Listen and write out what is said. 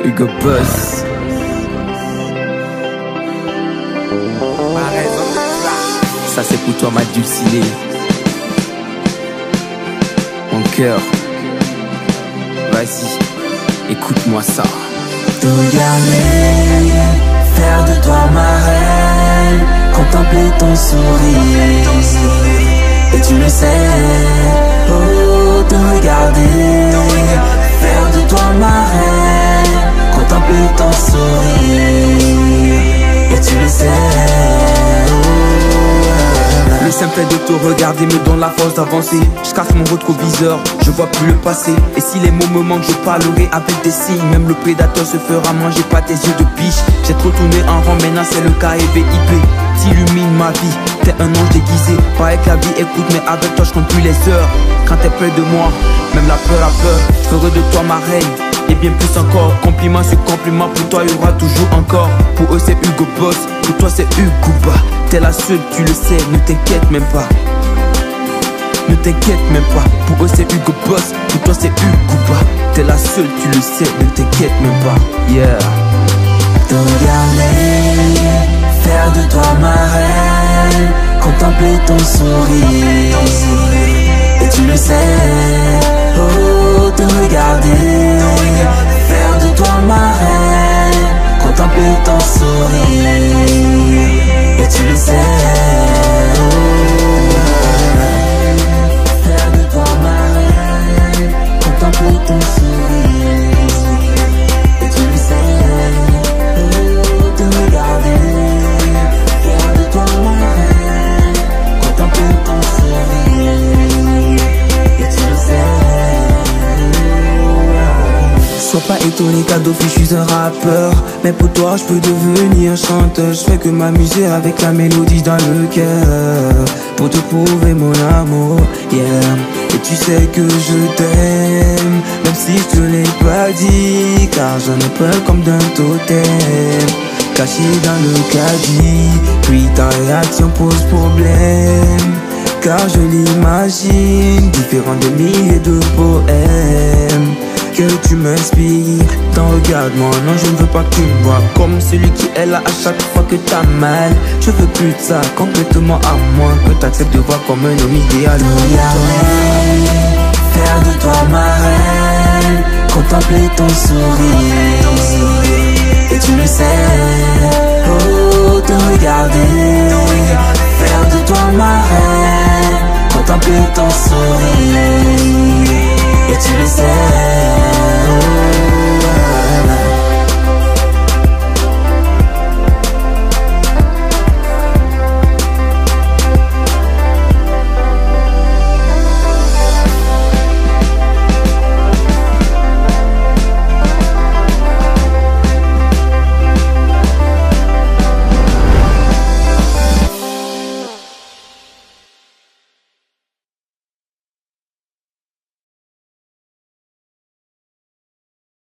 Hugo Boss. Ça c'est pour toi ma dulcinée. Mon cœur. Vas-y, écoute-moi ça. Te regarder, faire de toi ma reine, contempler ton sourire. Et tu le sais, oh, te regarder, faire de toi ma reine, contempler ton sourire. Et tu le sais, le simple fait de te regarder me donne la force d'avancer. Je casse mon rétroviseur, je vois plus le passé. Et si les mots me manquent, je parlerai avec des signes. Même le prédateur se fera manger par tes yeux de biche. J'ai trop tourné en rond, maintenant c'est le KEVIP. T'illumines ma vie, t'es un ange déguisé. Pareil que la vie écoute, mais avec toi je compte plus les heures. Quand t'es près de moi, même la peur a peur. Je ferai de toi ma reine, et bien plus encore. Compliment sur compliment, pour toi il y aura toujours encore. Pour eux c'est Hugo Boss, pour toi c'est Hugo Ba. T'es la seule, tu le sais, ne t'inquiète même pas. Ne t'inquiète même pas. Pour eux c'est Hugo Boss, pour toi c'est Hugo Ba. T'es la seule, tu le sais, ne t'inquiète même pas. Yeah. te regarder, faire de toi ma reine, contempler ton sourire. Et tu le sais, oh, te regarder, faire de toi ma reine, contempler ton sourire. Et tu le sais, oh, faire de toi ma reine, contempler ton sourire. Et tu le sais, oh, te regarder, faire de toi ma reine, contempler ton sourire. Et tu le sais. Sois pas étonné car d'office je suis un rappeur, mais pour toi je peux devenir chanteur. Je fais que m'amuser avec la mélodie dans le cœur, pour te prouver mon amour, yeah. Et tu sais que je t'aime, même si je te l'ai pas dit, car j'en ai peur comme d'un totem, caché dans le caddie. Puis ta réaction pose problème, car je l'imagine différent des milliers de poèmes que tu m'inspires. T'en regarde-moi, non je ne veux pas que tu me vois comme celui qui est là à chaque fois que t'as mal. Je veux plus de ça, complètement à moi, que t'acceptes de voir comme un homme idéal. Regarder, faire de toi ma reine, contempler ton sourire. Et tu le sais, oh, te regarder, faire de toi ma reine, contempler ton sourire.